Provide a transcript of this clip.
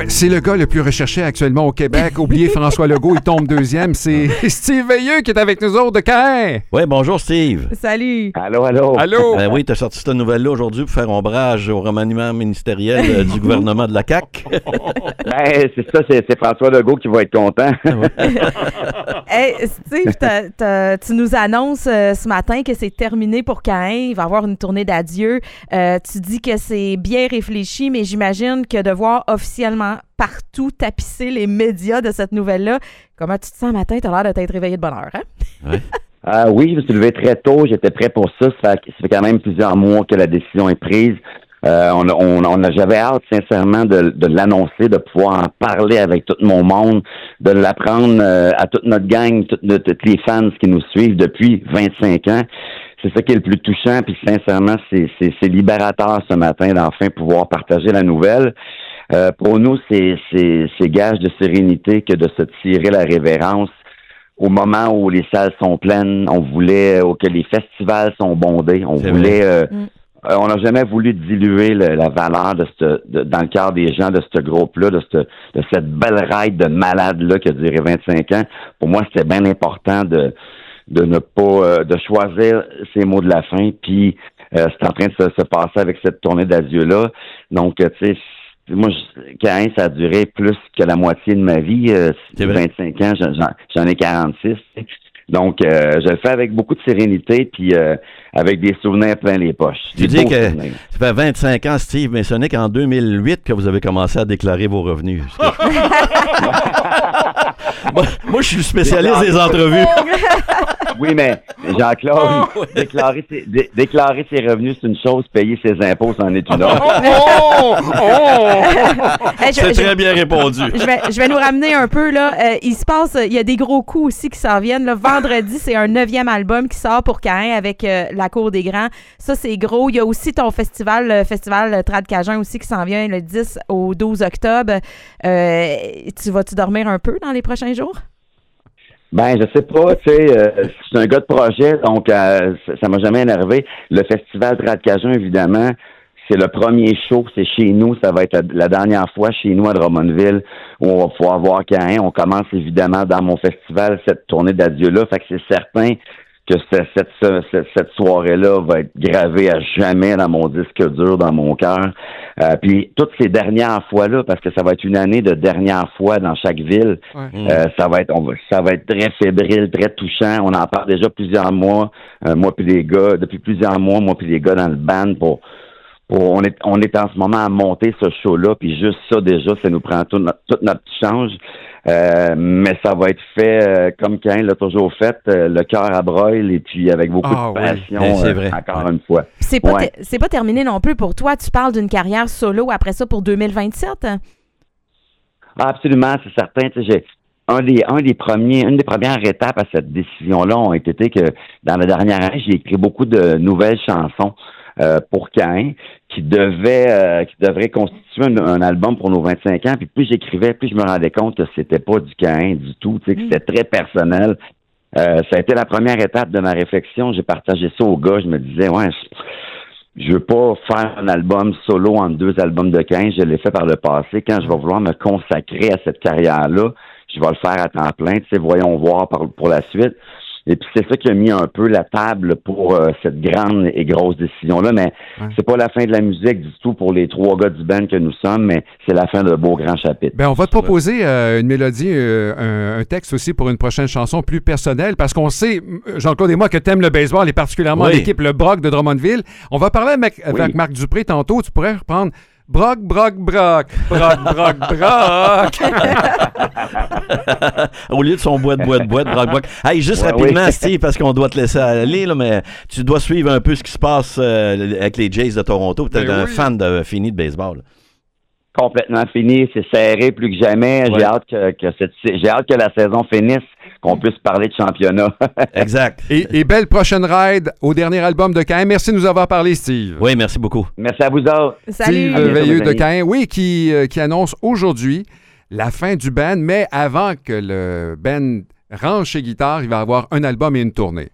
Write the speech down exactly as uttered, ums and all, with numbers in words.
Ouais, c'est le gars le plus recherché actuellement au Québec. Oubliez François Legault, il tombe deuxième. C'est Steve Veilleux qui est avec nous autres de Caen. Oui, bonjour Steve. Salut. Allô, allô. Allô. Ben oui, tu as sorti cette nouvelle-là aujourd'hui pour faire ombrage au remaniement ministériel euh, du gouvernement de la C A Q. Ben, c'est ça, c'est, c'est François Legault qui va être content. Hey, Steve, t'as, t'as, tu nous annonces euh, ce matin que c'est terminé pour Caen. Il va y avoir une tournée d'adieu. Euh, tu dis que c'est bien réfléchi, mais j'imagine que de voir officiellement partout tapisser les médias de cette nouvelle-là, comment tu te sens ce matin? Tu as l'air de t'être réveillé de bonne heure, hein? Oui. Euh, oui, je me suis levé très tôt, j'étais prêt pour ça. Ça fait, ça fait quand même plusieurs mois que la décision est prise. Euh, on, on, on a, j'avais hâte, sincèrement, de, de l'annoncer, de pouvoir en parler avec tout mon monde, de l'apprendre euh, à toute notre gang, toutes toutes les fans qui nous suivent depuis vingt-cinq ans. C'est ça qui est le plus touchant, puis sincèrement, c'est, c'est, c'est libérateur ce matin d'enfin pouvoir partager la nouvelle. Euh, pour nous, c'est, c'est, c'est gage de sérénité que de se tirer la révérence au moment où les salles sont pleines. On voulait euh, que les festivals sont bondés. On c'est voulait... Euh, mm. euh, on n'a jamais voulu diluer le, la valeur de ce, de, dans le cœur des gens de ce groupe-là, de, cette, de cette belle ride de malade-là qui a duré vingt-cinq ans. Pour moi, c'était bien important de, de ne pas... Euh, de choisir ces mots de la fin. Puis, euh, c'est en train de se, se passer avec cette tournée d'adieu-là. Donc, euh, tu sais... Moi, Caen, ça a duré plus que la moitié de ma vie. Euh, C'est vrai. vingt-cinq ans, j'en, j'en ai quarante-six. Donc, euh, je le fais avec beaucoup de sérénité, puis euh, avec des souvenirs plein les poches. Tu Des dis beaux que souvenirs. ça fait vingt-cinq ans, Steve, mais ce n'est qu'en deux mille huit que vous avez commencé à déclarer vos revenus. moi, moi, je suis spécialiste des entrevues. Oui, mais Jean-Claude, déclarer, ses, dé, déclarer ses revenus, c'est une chose, payer ses impôts, c'en est une autre. Oh! Oh! Hey, je- C'est je- très bien répondu. Je vais, je vais nous ramener un peu, là. Euh, il se passe, il y a des gros coups aussi qui s'en viennent. Là. Vendredi, c'est un neuvième album qui sort pour Caen avec euh, La Cour des Grands. Ça, c'est gros. Il y a aussi ton festival, le festival Trad Cajun aussi qui s'en vient le dix au douze octobre. Euh, tu vas-tu dormir un peu dans les prochains jours? Ben, je sais pas, tu sais, euh, je suis un gars de projet, donc euh, ça, ça m'a jamais énervé. Le festival Trad Cajun, évidemment, c'est le premier show, c'est chez nous, ça va être la, la dernière fois chez nous à Drummondville où on va pouvoir voir Caen. On commence évidemment dans mon festival cette tournée d'adieu-là, fait que c'est certain que cette, cette, cette, cette soirée-là va être gravée à jamais dans mon disque dur, dans mon cœur. Euh, puis toutes ces dernières fois-là, parce que ça va être une année de dernière fois dans chaque ville, Ouais. euh, ça va être on va, ça va être très fébrile, très touchant. On en parle déjà plusieurs mois, euh, moi puis les gars, depuis plusieurs mois, moi puis les gars dans le band pour pour on est on est en ce moment à monter ce show-là, puis juste ça déjà, ça nous prend tout notre, tout notre petit change. Euh, mais ça va être fait euh, comme Caen l'a toujours fait, euh, le cœur à broil et puis avec beaucoup Ah, de oui. passion, Eh, c'est euh, vrai. encore Ouais. une fois. C'est pas, Ouais. te- c'est pas terminé non plus pour toi. Tu parles d'une carrière solo après ça pour deux mille vingt-sept? Ah, absolument, c'est certain. Tu sais, j'ai un des un des premiers, une des premières étapes à cette décision-là ont été que dans la dernière année, j'ai écrit beaucoup de nouvelles chansons euh, pour Caen qui devaient euh, qui devraient constituer un, un album pour nos vingt-cinq ans. Puis plus j'écrivais, plus je me rendais compte que c'était pas du Caen du tout, tu sais, que c'était très personnel. Euh, ça a été la première étape de ma réflexion. J'ai partagé ça aux gars. Je me disais, ouais, je, je veux pas faire un album solo entre deux albums de Caen. Je l'ai fait par le passé. Quand je vais vouloir me consacrer à cette carrière-là, je vais le faire à temps plein. Tu sais, voyons voir par, pour la suite. Et puis c'est ça qui a mis un peu la table pour euh, cette grande et grosse décision-là. Mais Ouais. c'est pas la fin de la musique du tout pour les trois gars du band que nous sommes, mais c'est la fin de beau grand chapitre. Ben, on va te proposer euh, une mélodie, euh, un, un texte aussi pour une prochaine chanson plus personnelle, parce qu'on sait, Jean-Claude et moi, que t'aimes le baseball et particulièrement Oui. l'équipe Le Broc de Drummondville. On va parler avec, avec Oui. Marc Dupré tantôt. Tu pourrais reprendre Broc, Broc, Broc, Broc, Broc, Broc. Au lieu de son boîte, boîte, boîte, broc, broc. Hey, juste Ouais, rapidement, oui. Steve, parce qu'on doit te laisser aller, là, mais tu dois suivre un peu ce qui se passe euh, avec les Jays de Toronto. Tu es Ben un oui. fan de fini de baseball. là. Complètement fini, c'est serré plus que jamais. Ouais. J'ai hâte que, que cette, j'ai hâte que la saison finisse, qu'on puisse parler de championnat. Exact. Et, et belle prochaine ride au dernier album de Caen. Merci de nous avoir parlé, Steve. Oui, merci beaucoup. Merci à vous autres. Salut! Steve Veilleux de mes Caen, oui, qui, euh, qui annonce aujourd'hui la fin du band, mais avant que le band range ses guitares, il va avoir un album et une tournée.